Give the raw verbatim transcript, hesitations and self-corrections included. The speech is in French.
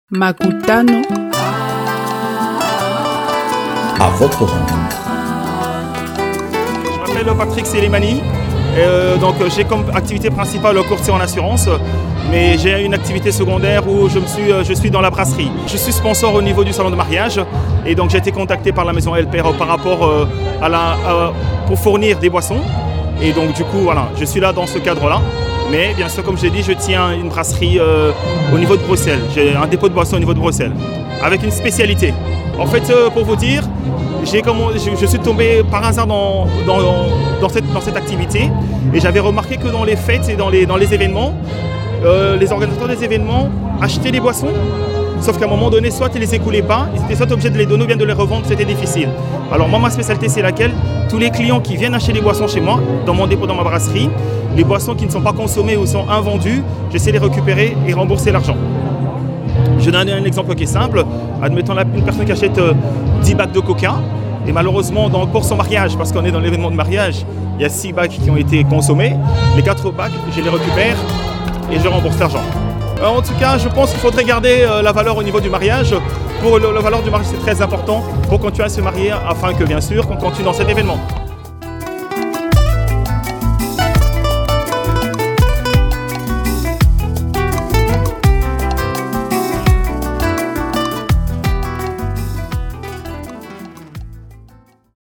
Makutano. À votre rencontre. Je m'appelle Patrick Selemani. Euh, donc j'ai comme activité principale le courtier en assurance, mais j'ai une activité secondaire où je, me suis, je suis dans la brasserie. Je suis sponsor au niveau du salon de mariage et donc j'ai été contacté par la maison L P R par rapport euh, à la, euh, pour fournir des boissons. Et donc du coup voilà, je suis là dans ce cadre-là. Mais bien sûr, comme je l'ai dit, je tiens une brasserie euh, au niveau de Bruxelles. J'ai un dépôt de boissons au niveau de Bruxelles, avec une spécialité. En fait, euh, pour vous dire, j'ai comment, je, je suis tombé par hasard dans, dans, dans, cette, dans cette activité et j'avais remarqué que dans les fêtes et dans les, dans les événements, euh, les organisateurs des événements achetaient les boissons, sauf qu'à un moment donné, soit ils ne les écoulaient pas, ils étaient soit obligés de les donner ou bien de les revendre, c'était difficile. Alors moi, ma spécialité, c'est laquelle? Tous les clients qui viennent acheter des boissons chez moi, dans mon dépôt, dans ma brasserie, les boissons qui ne sont pas consommées ou sont invendues, j'essaie de les récupérer et rembourser l'argent. Je donne un exemple qui est simple. Admettons une personne qui achète dix bacs de coca et malheureusement dans, pour son mariage, parce qu'on est dans l'événement de mariage, il y a six bacs qui ont été consommés. Les quatre bacs, je les récupère et je rembourse l'argent. En tout cas, je pense qu'il faudrait garder la valeur au niveau du mariage. Pour le, la valeur du mariage, c'est très important pour continuer à se marier afin que, bien sûr, qu'on continue dans cet événement.